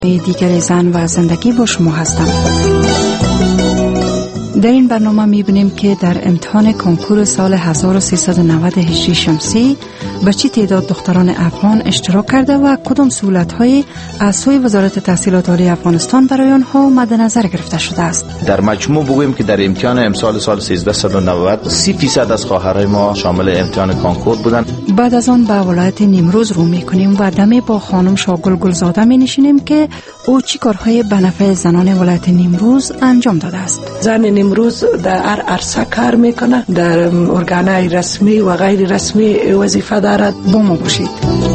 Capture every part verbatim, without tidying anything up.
دیگر زن و زندگی با شما هستم. در این برنامه می‌بینیم که در امتحان کنکور سال هزار و سیصد و نود هجری شمسی به چه تعداد دختران افغان اشتراک کرده و کدام سهولت‌های از سوی وزارت تحصیلات عالی افغانستان برای آنها مد نظر گرفته شده است. در مجموع بگوییم که در امتحان امسال سال سیزده نود سی درصد از خواهرای ما شامل امتحان کنکور بودند. بعد از آن به ولایت نیمروز رو می‌کنیم و دمی با خانم شاگل گلزاده می‌نشینیم که او چی کارهای به نفع زنان ولایت نیمروز انجام داده است. زن نیمروز در هر عرصه کار میکنه، در ارگانهای رسمی و غیر رسمی وظیفه دارد. با ما باشید.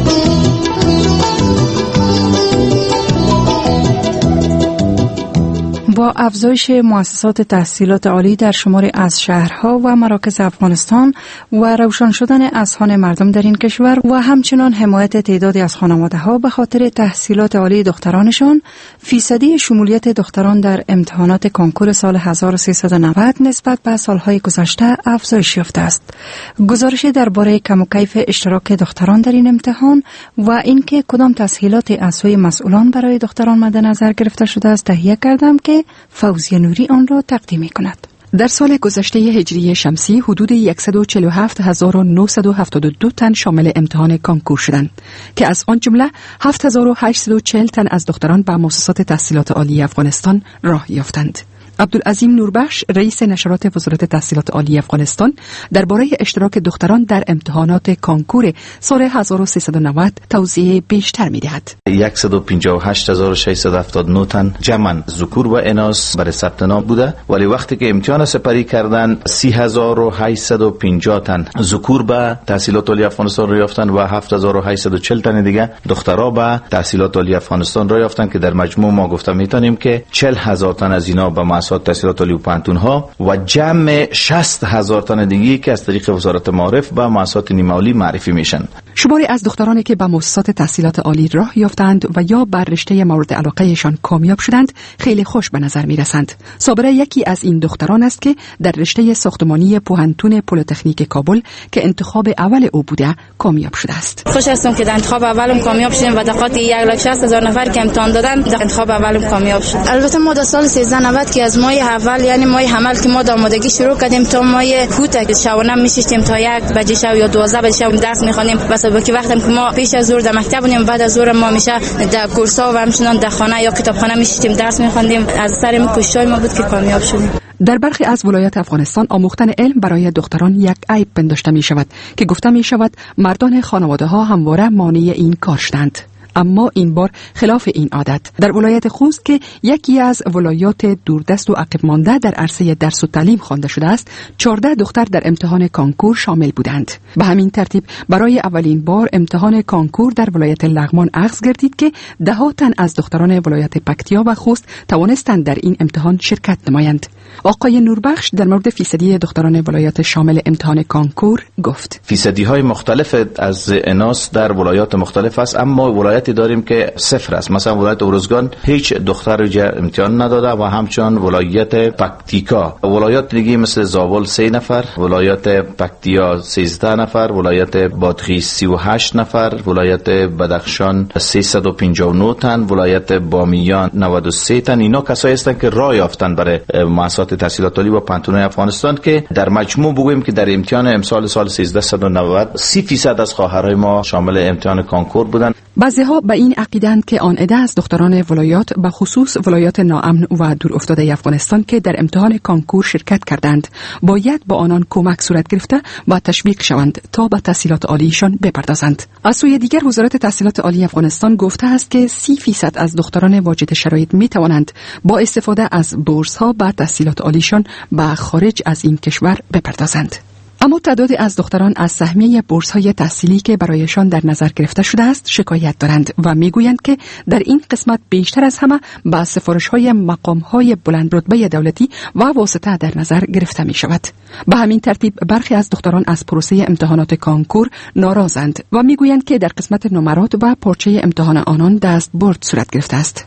با افزایش مؤسسات تحصیلات عالی در شماری از شهرها و مراکز افغانستان و روشن شدن اذهان مردم در این کشور و همچنان حمایت تعدادی از خانواده‌ها به خاطر تحصیلات عالی دخترانشان، فیصدی شمولیت دختران در امتحانات کنکور سال هزار و سیصد و نود نسبت به سالهای گذشته افزایش یافته است. گزارش درباره کم و کیف اشتراک دختران در این امتحان و اینکه کدام تسهیلات از سوی مسئولان برای دختران مد نظر گرفته شده است تهیه کردم که فوزیه نوری آن را تقدیم می‌کند. در سال گذشته هجری شمسی حدود صد و چهل و هفت هزار و نهصد و هفتاد و دو تن شامل امتحان کنکور شدند که از آن جمله هفت هزار و هشتصد و چهل تن از دختران به مؤسسات تحصیلات عالی افغانستان راه یافتند. عبدالعظیم نوربخش رئیس نشرات وزارت تحصیلات عالی افغانستان درباره اشتراک دختران در امتحانات کنکور سال هزار و سیصد و نود توضیح بیشتر می‌دهد. صد و پنجاه و هشت هزار و ششصد و هفتاد و نه تن جمعاً ذکور و اناث برای ثبت نام بوده، ولی وقتی که امتحان سپری کردن سی هزار و هشتصد و پنجاه تن ذکور به تحصیلات عالی افغانستان را یافتند و هفت هزار و هشتصد و چهل تن دیگه دخترها به تحصیلات عالی افغانستان را یافتند که در مجموع ما گفته میتونیم که چهل هزار تن از اینا به مؤسسات تحصیلات عالی و پانتون‌ها و جمع شصت هزار تن دیگه که از طریق وزارت معارف به مؤسسات نیمه عالی معرفی میشن. شماری از دخترانی که به مؤسسات تحصیلات عالی راه یافتند و یا بر رشته مورد علاقهشان کامیاب شدند خیلی خوش به نظر میرسند. صابره یکی از این دختران است که در رشته ساختمانی پوهنتون پلی‌تکنیک کابل که انتخاب اول او بوده کامیاب شده است. خوش هستم که در انتخاب اولم کامیاب شدم و دقیقاً یک لاک شصت هزار نفر که امتحان دادن در انتخاب اولم کامیاب شد. البته ما در سال سیزده نود که از ماه اول یعنی ماه حمل که ما آمادگی شروع کردیم تا ماه کوتاه شبانه میشستیم تا یک بجه شب یا دوازده بجه شب درس میخوانیم. بس که وقتی که ما پیش از ظهر در مکتب بودیم بعد از ظهر ما میشه در کورس‌ها و همچنان در خانه یا کتابخانه میشستیم درس میخوندیم. از سر کوشش‌های ما بود که کامیاب شدیم. در برخی از ولایات افغانستان آموختن علم برای دختران یک عیب پنداشته می شود که گفته می شود مردان خانواده ها همواره مانع این کار شدند. اما این بار خلاف این عادت در ولایت خوست که یکی از ولایات دوردست و عقب مانده در عرصه درس و تعلیم خوانده شده است، چهارده دختر در امتحان کنکور شامل بودند. به همین ترتیب برای اولین بار امتحان کنکور در ولایت لغمان اخذ گردید که ده ها تن از دختران ولایت پکتیا و خوست توانستند در این امتحان شرکت نمایند. آقای نوربخش در مورد فیصدی دختران ولایات شامل امتحان کنکور گفت: فیصدی های مختلف از اناث در ولایات مختلف است، اما ولایتی داریم که صفر است. مثلا ولایت اورزگان هیچ دختر امتحان نداده و همچنان ولایت پکتیکا. ولایات دیگه مثل زابل سه نفر، ولایت پکتیا سیزده نفر، ولایت بادغیس سی و هشت نفر، ولایت بدخشان سیصد و پنجاه و نه تن، ولایت بامیان نود و سه تن. اینا کسایی هستند که راه یافتن برای مؤسسات تحصیلات عالی و پانتون‌های افغانستان که در مجموع بگوییم که در امتحان امسال سال سیزده نود سی درصد از خواهرای ما شامل امتحان کنکور بودند. بعضی‌ها به این عقیدند که آن عده از دختران ولایات به خصوص ولایات ناامن و دور افتاده افغانستان که در امتحان کنکور شرکت کردند باید با آنان کمک صورت گرفته و تشویق شوند تا به تحصیلات عالیشان بپردازند. از سوی دیگر وزارت تحصیلات عالی افغانستان گفته است که سی درصد از دختران واجد شرایط می توانند با استفاده از بورس‌ها به تحصیلات عالیشان به خارج از این کشور بپردازند. اما تعدادی از دختران از سهمیه بورس‌های تحصیلی که برایشان در نظر گرفته شده است شکایت دارند و میگویند که در این قسمت بیشتر از همه با سفارش‌های مقام‌های بلند رتبه دولتی و واسطه در نظر گرفته می شود. به همین ترتیب برخی از دختران از پروسه امتحانات کنکور ناراضند و میگویند که در قسمت نمرات و پارچه امتحان آنان دست برد صورت گرفته است.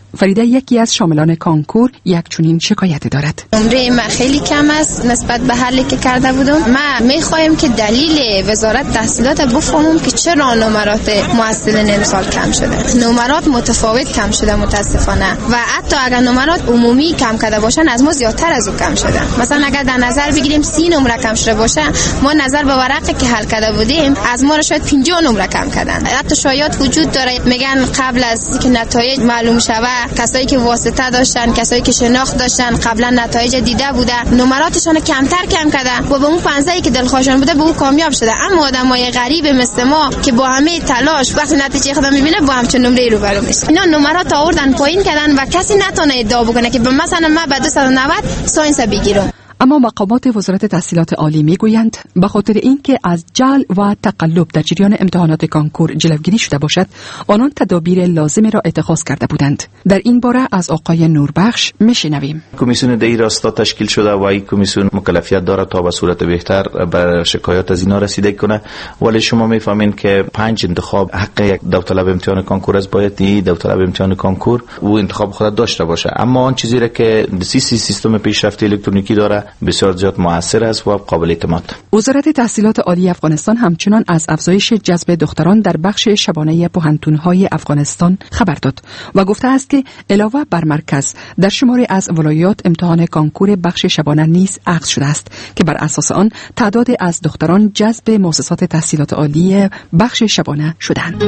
فریده یکی از شاملان کانکور یک چنین شکایت دارد. نمره ما خیلی کم است نسبت به حلی که کرده بودم. ما میخوایم که دلیل وزارت تحصیلات بفهمم که چرا نمرات محصلین امسال کم شده. نمرات متفاوت کم شده متاسفانه و حتی اگر نمرات عمومی کم کرده باشن از ما زیادتر از او کم شده. مثلا اگر در نظر بگیریم سی نمره کم شده باشه، ما نظر به ورقی که حل کرده بودیم از ما را شاید پنجاه نمره کم کردن. حتی شایعات وجود داره میگن قبل از اینکه نتایج معلوم شوه کسایی که واسطه داشتن، کسایی که شناخت داشتن قبلا نتایج دیده بوده نمراتشون کمتر کم کردن و به اون پنجاه که دلخوششون بوده به اون کامیاب شده. اما آدمای غریب مثل ما که با همه تلاش وقتی نتیجه خودم میبینه با همچین نمره روبرو میشه. اینا نمرات آوردن پایین کردن و کسی نتونه ادعا بکنه که مثلا من به دویست و نود ساینس بگیرم. اما مقامات وزارت تحصیلات عالی میگویند به خاطر اینکه از جعل و تقلب در جریان امتحانات کانکور جلوگیری شده باشد، آنان تدابیر لازم را اتخاذ کرده بودند. در این باره از آقای نوربخش میشنویم. کمیسیون در این راستا تشکیل شده و این کمیسیون مکلفیت داره تا به صورت بهتر بر شکایات از اینا رسیدگی کنه. ولی شما میفهمین که پنج انتخاب حق یک داوطلب امتحان کانکور از باید این داوطلب امتحان کانکور و انتخاب خود داشته باشه. اما آن چیزی را که سی سی سیستم پیشرفته الکترونیکی داره بسیار زیاد مؤثر است و قابل اعتماد. وزارت تحصیلات عالی افغانستان همچنان از افزایش جذب دختران در بخش شبانه پوهنتون‌های افغانستان خبر داد و گفته است که علاوه بر مرکز در شماری از ولایات امتحان کانکور بخش شبانه نیز عقد شده است که بر اساس آن تعداد از دختران جذب مؤسسات تحصیلات عالی بخش شبانه شدند.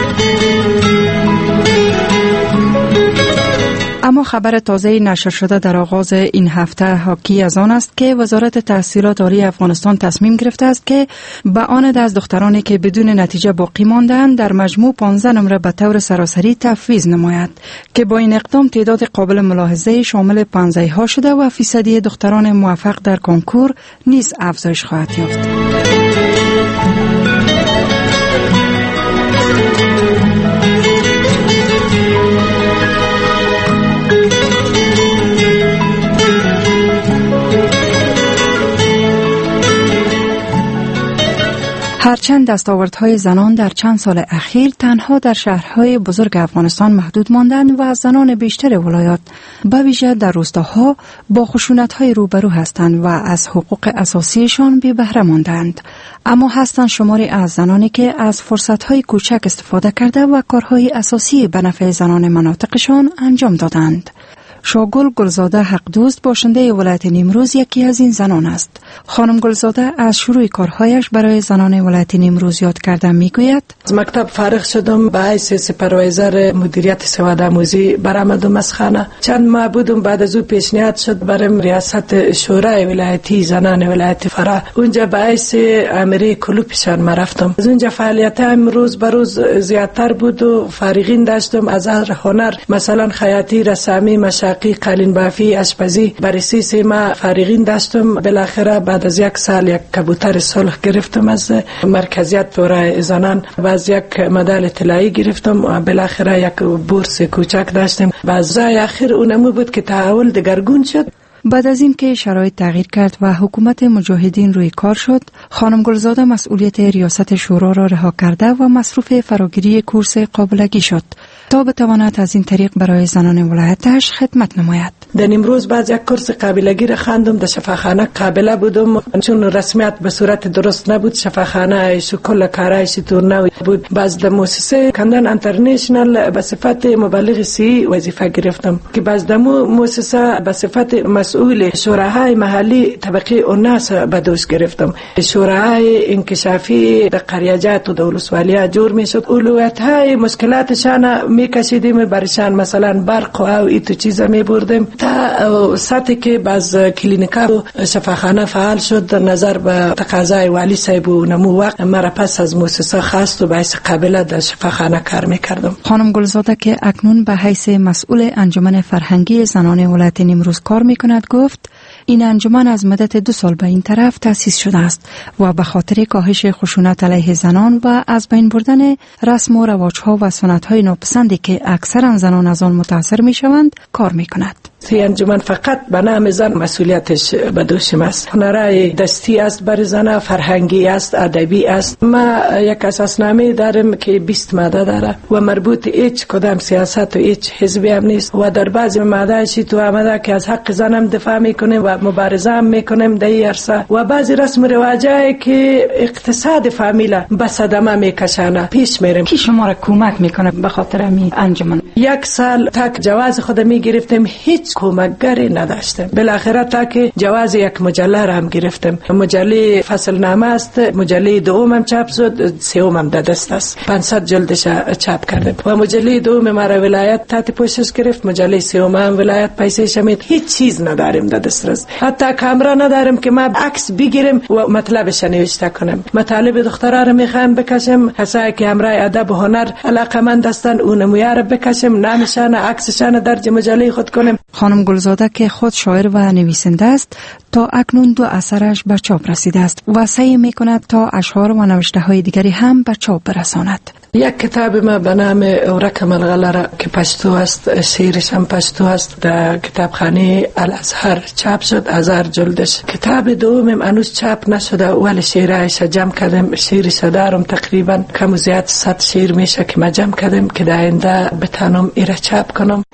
اما خبر تازه نشر شده در آغاز این هفته حاکی از آن است که وزارت تحصیلات عالی افغانستان تصمیم گرفته است که به آن از دخترانی که بدون نتیجه باقی ماندند در مجموع پانزده نمره به طور سراسری تفویض نماید که با این اقدام تعداد قابل ملاحظه شامل پانزده ها شده و فیصدی دختران موفق در کنکور نیز افزایش خواهد یافت. هرچند دستاوردهای زنان در چند سال اخیر تنها در شهرهای بزرگ افغانستان محدود ماندند و زنان بیشتر ولایات به ویژه در روستاها با خشونت‌های روبرو هستند و از حقوق اساسیشان بی بهره ماندند، اما هستند شماری از زنانی که از فرصت‌های کوچک استفاده کرده و کارهای اساسی به نفع زنان مناطقشان انجام دادند. شاگل گلزاده حقدوست باشنده ولایت نیمروز یکی از این زنان است. خانم گلزاده از شروع کارهایش برای زنان ولایت نیمروز یاد کردن میگوید: از مکتب فارغ شدم، به حیث سپروایزر مدیریت سواد آموزی برآمدم از خانه. چند ماه بودم، بعد از او پیشنهاد شد برام ریاست شورای ولایتی زنان ولایت فرا. اونجا به حیث امری کلوبشان ما رفتم. از اونجا فعالیتام روز به روز زیادتر بود و فارغین داشتم از هر هنر، مثلا خیاطی، رسامی، مشاقی، قالین بافی، آشپزی. بررسی سیما فارغین داشتم. بالاخره بعد از یک سال یک کبوتر صلح گرفتم از مرکزیت برای زنان و از یک مدال طلایی گرفتم و بالاخره یک بورس کوچک داشتم. بعد آخر اونمو بود که تحول دگرگون شد. بعد از این که شرایط تغییر کرد و حکومت مجاهدین روی کار شد، خانم گلزاده مسئولیت ریاست شورا را رها کرده و مصروف فراگیری کورس قابلگی شد تا بتواند از این طریق برای زنان ولایتش خدمت نماید. در امروز بعد یک کورس قابلگی را خواندم. در شفاخانه قابله بودم، چون رسمیت به صورت درست نبود. شفاخانه شکل کارایش تورنوی بود. بعد در مؤسسه کندن انترنشنال به صفت مبلغ سی وظیفه گرفتم که بعد در مؤسسه به صفت مسئول شوراهای محلی طبقه اوناس به دوش گرفتم. شوراهای انکشافی در قریجات و دولسوالیه جور می شد. اولویت‌های مشکلاتشان می کشیدیم برشان، مثلا برق و او ایتو چیزا می بردیم تا سطحی که باز کلینیکا و شفاخانه فعال شد. نظر به تقاضای والی صاحب و نمو وقت مرا پس از مؤسسه خواست و باعث قابله در شفاخانه کار می کردم. خانم گلزاده که اکنون به حیث مسئول انجمن فرهنگی زنان ولایت نیمروز کار می کند گفت: این انجمن از مدت دو سال به این طرف تأسیس شده است و به خاطر کاهش خشونت علیه زنان و از بین بردن رسم و رواج‌ها و سنت‌های ناپسندی که اکثرا زنان از آن متاثر می‌شوند کار می‌کند. سی انجمن فقط به نام زن مسئولیتش به دوش است. هنرهای دستی است بر زن، فرهنگی است، ادبی است. ما یک اساسنامه داریم که بیست ماده داره و مربوط هیچ کدام سیاست و هیچ حزبی هم نیست و در بعضی ماده‌اش تو آمده که از حق زنم دفاع میکنیم و مبارزه هم میکنیم در این عرصه و بعضی رسم و رواجایی که اقتصاد فامیل به صدمه میکشانه پیش میریم. کی شما را کمک میکنه به خاطر می انجمن؟ یک سال تک جواز خود میگرفتیم، هیچ کمکگری نداشتیم. بالاخره تا که جواز یک مجله را هم گرفتیم. مجله فصل نامه است، مجله دوم هم چاپ شد، سوم هم در دست است. پانصد جلدش چاپ کردیم و مجله دوم ما را ولایت تحت پوشش گرفت، مجله سوم هم ولایت پیسه شمید. هیچ چیز نداریم در دسترس، حتی کامرا نداریم که ما عکس بگیریم و مطلبش نوشته کنیم. مطالب دخترها را میخوایم بکشیم، کسایی که همراه ادب و هنر علاقمند هستند اون نمویار بکشیم، نامشان عکسشان در مجله خود کنیم. خانم گلزاده که خود شاعر و نویسنده است، تا اکنون دو اثرش به چاپ رسیده است و سعی میکند تا اشعار و نوشته های دیگری هم به چاپ برساند. یک کتاب ما به نام اورک ملغلره که پشتو است، شعرش هم پشتو است، در کتابخانه الازهر چاپ شد، هزار جلدش. کتاب دومم هنوز چاپ نشده ولی شعرهایش جمع کردم، شعرش دارم تقریبا کم و زیاد صد شعر میشه که ما جمع کردم که در آینده بتانم ایره چاپ کنم.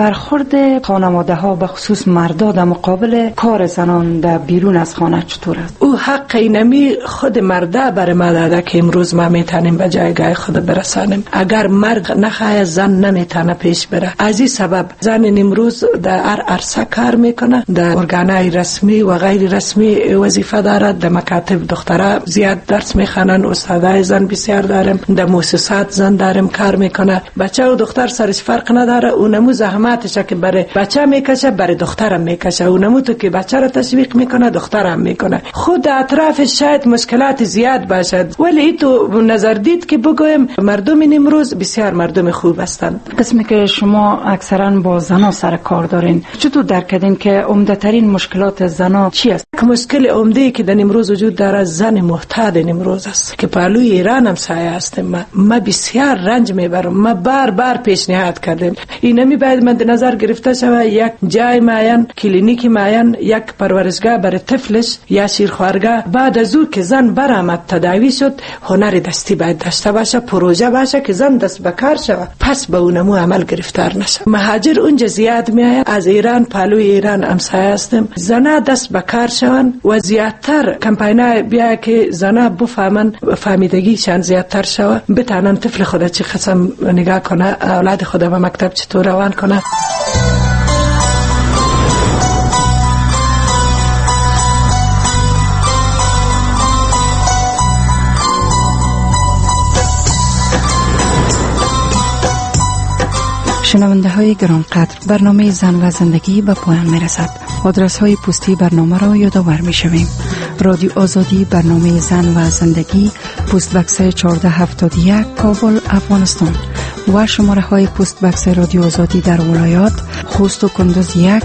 برخورد خانواده ها به خصوص مردا در مقابل کار زنان در بیرون از خانه چطور است؟ او حق اینمی خود مردا بر ما داده که امروز ما میتونیم به جایگاه خود برسانیم. اگر مرد نخواه زن نمیتونه پیش بره. از این سبب زن امروز در هر عرصه کار میکنه، در ارگانهای رسمی و غیر رسمی وظیفه دارد، در مکاتب دخترها زیاد درس میخوانن، استادای زن بسیار داریم، در مؤسسات زن داریم کار میکنه. بچه و دختر سرش فرق نداره، اونمو زحمتش که برای بچه میکشه برای دخترم میکشه، اونمو تو که بچه را تشویق میکنه دخترم میکنه. خود اطراف شاید مشکلات زیاد باشد ولی تو نظر دید که بگویم مردم امروز بسیار مردم خوب هستند. قسمی که شما اکثرا با زنا سر کار دارین، چطور درک کردین که عمده ترین مشکلات زنا چی است؟ مشکل عمده که در امروز وجود داره زن محتاج امروز است که پهلوی ایران هم سایه هستم. ما, ما بسیار رنج میبرم، ما بار بار پیشنهاد کردیم اینمی باید مد نظر گرفته شود، یک جای معین، کلینیک معین، یک پرورشگاه برای طفلش یا شیرخوارگاه، بعد از او که زن برآمد تداوی شد هنر دستی باید داشته باشه، پروژه باشه که زن دست به کار شود، پس به اونمو عمل گرفتار نشه. مهاجر اونجا زیاد میآید، از ایران پهلوی ایران همسایه هستیم، زنا دست به کار شون و زیادتر کمپاینای بیا که زنا بفهمن فهمیدگیشان زیادتر شود، بتانن طفل خود چه قسم نگاه کنه، اولاد خود به مکتب چطور روان کنه. شنونده های گرانقدر، برنامه زن و زندگی به پایان می رسد. آدرس های پستی برنامه را یادآور می شویم. رادیو آزادی، برنامه زن و زندگی، پست بکس چهارده هفتاد و یک، کابل، افغانستان. و شماره های پست بکس رادیو آزادی در ولایات خوست و کندوز یک،